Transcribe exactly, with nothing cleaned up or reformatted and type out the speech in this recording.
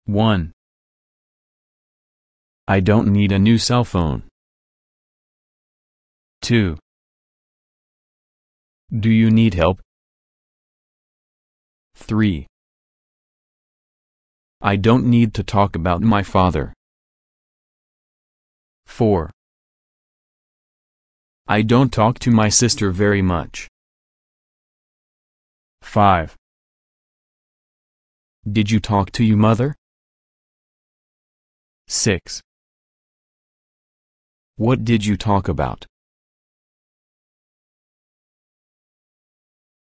one. I don't need a new cell phone. two. Do you need help? three. I don't need to talk about my father. four. I don't talk to my sister very much. five. Did you talk to your mother? six. What did you talk about?